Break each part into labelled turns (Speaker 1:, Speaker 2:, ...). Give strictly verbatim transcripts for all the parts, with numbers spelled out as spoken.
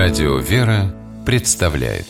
Speaker 1: Радио «Вера» представляет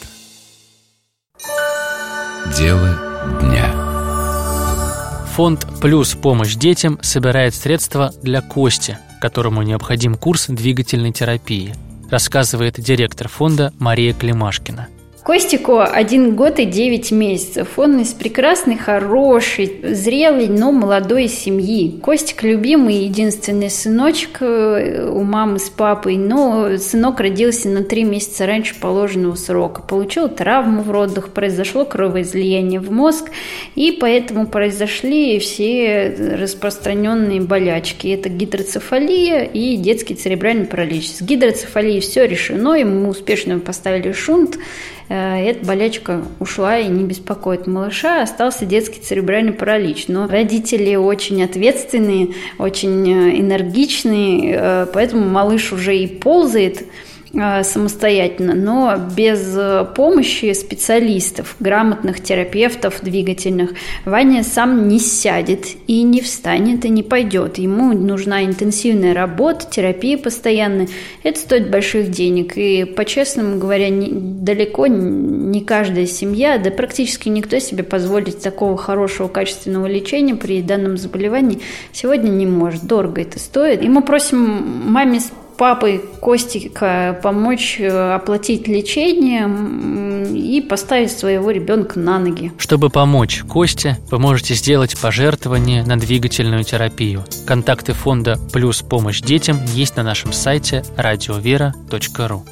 Speaker 1: Дело дня.
Speaker 2: Фонд «Плюс. Помощь детям» собирает средства для Кости, которому необходим курс двигательной терапии, рассказывает директор фонда Мария Климашкина.
Speaker 3: Костику один год и девять месяцев. Он из прекрасной, хорошей, зрелой, но молодой семьи. Костик любимый, единственный сыночек у мамы с папой, но сынок родился на три месяца раньше положенного срока. Получил травму в родах, произошло кровоизлияние в мозг, и поэтому произошли все распространенные болячки. Это гидроцефалия и детский церебральный паралич. С гидроцефалией все решено, ему успешно поставили шунт. Эта болячка ушла и не беспокоит малыша, остался детский церебральный паралич. Но родители очень ответственные, очень энергичные, поэтому малыш уже и ползает самостоятельно, но без помощи специалистов, грамотных терапевтов двигательных, Ваня сам не сядет и не встанет и не пойдет. Ему нужна интенсивная работа, терапия постоянная. Это стоит больших денег. И, по-честному говоря, не, далеко не каждая семья, да практически никто себе позволить такого хорошего, качественного лечения при данном заболевании сегодня не может. Дорого это стоит. И мы просим маме с папой Костика помочь оплатить лечение и поставить своего ребенка на ноги.
Speaker 2: Чтобы помочь Косте, вы можете сделать пожертвование на двигательную терапию. Контакты фонда «Плюс. Помощь детям» есть на нашем сайте радиовера точка ру.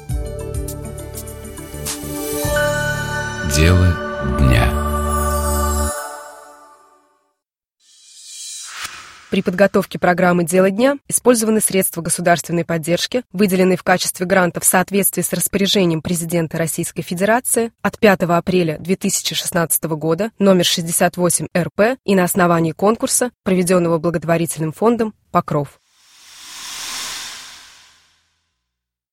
Speaker 1: Дело дня.
Speaker 4: При подготовке программы «Дело дня» использованы средства государственной поддержки, выделенные в качестве гранта в соответствии с распоряжением президента Российской Федерации от пятого апреля две тысячи шестнадцатого года номер шестьдесят восемь эр пэ и на основании конкурса, проведенного благотворительным фондом «Покров».